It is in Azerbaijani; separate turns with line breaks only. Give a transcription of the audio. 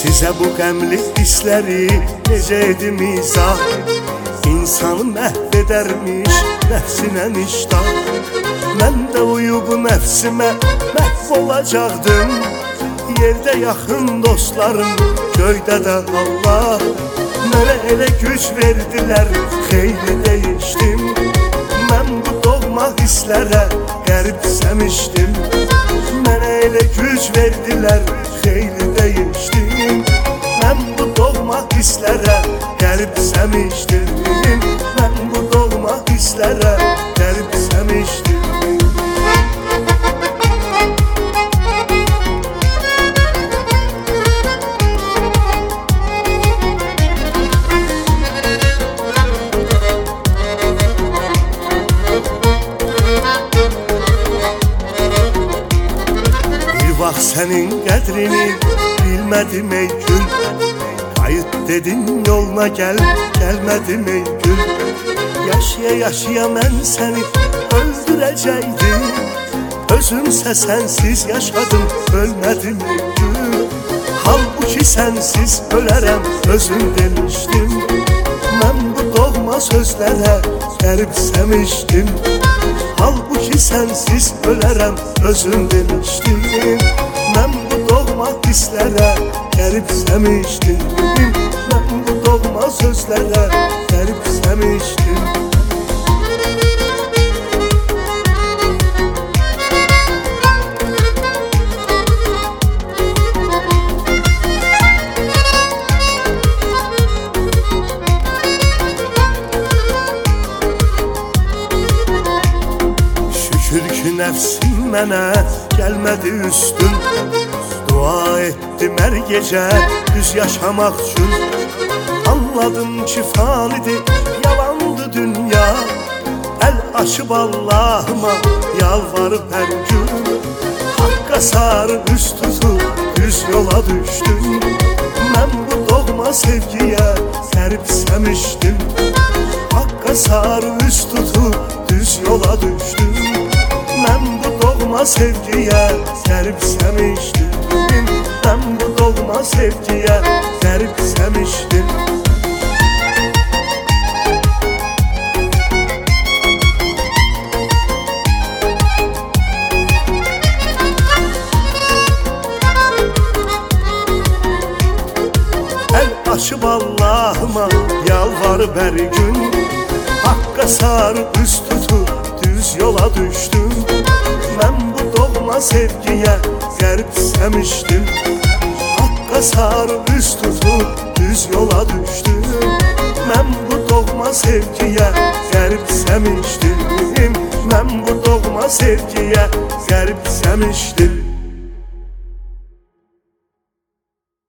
Sizə bu qəmli hissləri necə edim izah? İnsanı məhv edərmiş nəfsinə iştah. Mən də uyub nəfsimə məhv olacaqdım. Yerdə yaxın dostlarım, göydə də Allah. Mənə elə güc verdilər, xeyli dəyişdim. Mən bu doğma hisslərə qəribsəmişdim. Mənə elə güc verdilər, xeyli dəyişdim. Mən bu doğma hisslərə qəribsəmişdim. Mən bu doğma hisslərə qəribsəmişdim. Vaxt sənin qədrini bilmədim ey gül. Qayıt dedin yoluna gəl, gəlmədim ey gül. Yaşaya-yaşaya mən səni öldürəcəkdim. Özümsə sənsiz yaşadım, ölmədim ey gül. Halbuki sənsiz ölərəm, özüm demişdim. Mən bu doğma sözlərə qəribsəmişdim. Halbuki sənsiz ölərəm, özüm demişdim. Mən bu doğma hisslərə qəribsəmişdim. Mən bu doğma sözlərə qəribsəmişdim. Şükür ki nəfsim mənə gəlmədi üstün. Dua etdim hər gecə düz yaşamaq üçün. Anladım ki fanidir, yalandı dünya. Əl açıb Allahıma yalvarıb hər gün. Haqqa sarı üz tutub düz yola düşdüm. Mən bu doğma sevgiyə qəribsəmişdim. Haqqa sarı üz tutub düz yola düşdüm. Mən bu doğma sevgiyə qəribsəmişdim. Mən bu doğma sevgiyə qəribsəmişdim. Əl açıb Allahıma yalvarıb hər gün. Haqqa sarı üz tutub düz yola düşdüm. Mən bu doğma sevgiyə qəribsəmişdim. Haqqa sarı üz tutub düz yola düşdüm. Mən bu doğma sevgiyə qəribsəmişdim. Mən bu doğma sevgiyə qəribsəmişdim.